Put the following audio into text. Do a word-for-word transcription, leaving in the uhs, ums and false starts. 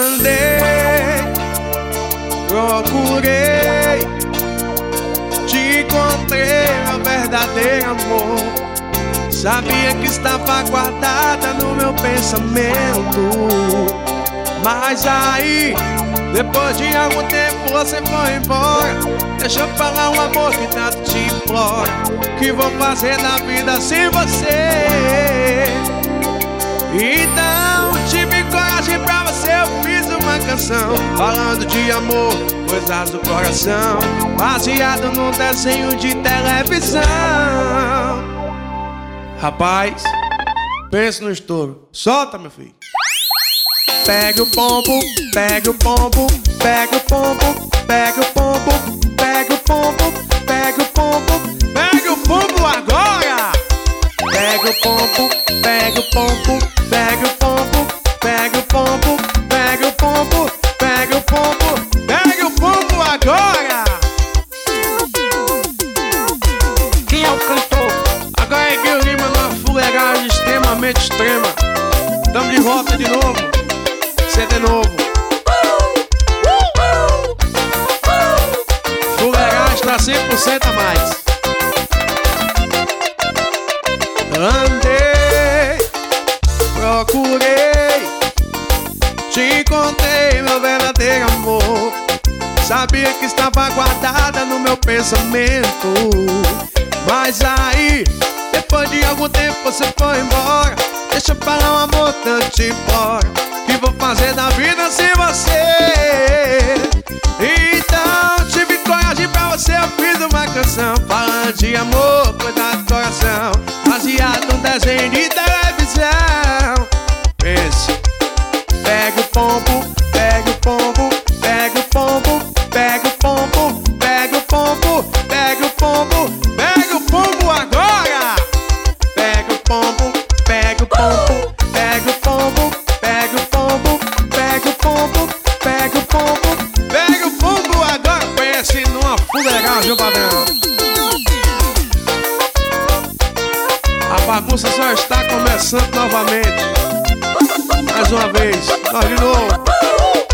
Andei, procurei, te encontrei, meu verdadeiro amor. Sabia que estava guardada no meu pensamento, mas aí, depois de algum tempo você foi embora. Deixa eu falar um amor que tanto te implora. Que vou fazer na vida sem você? Então tive coragem pra você, eu fiz uma canção falando de amor, coisas do coração, baseado num desenho de televisão. Rapaz, pensa no estouro. Solta, meu filho. Pega o pombo, pega o pombo, pega o pombo, pega o pombo, pega o pombo, pega o pombo, pega o pombo agora! Pega o pombo, pega o pombo, pega o pombo, pega o pombo, pega o pombo, pega o pombo, pega o pombo agora! Quem é o cantor? Agora é Gil Lima numa fuleiragem extremamente extrema. Tamo de volta de novo. C D novo. Fuleiragem tá cem por cento a mais. Andei, procurei, te encontrei, meu verdadeiro amor. Sabia que estava guardada no meu pensamento, mas aí, depois de algum tempo você foi embora. Deixa eu falar um amor tanto te implora. Que vou fazer da vida sem você? Então tive coragem pra você, eu fiz uma canção falando de amor, coisa do coração, baseado num desenho de televisão. Pense. Pega o pombo, pega o pombo, pega o pombo, pega o pombo, pega o pombo, pega o pombo, pega o pombo agora! Pega o pombo, pega o pombo, pega o pombo, pega o pombo, pega o pombo, pega o pombo, pega o pombo agora! Pense numa fuleiragem, padrão. A bagunça só está começando novamente. Mais uma vez, nós de novo.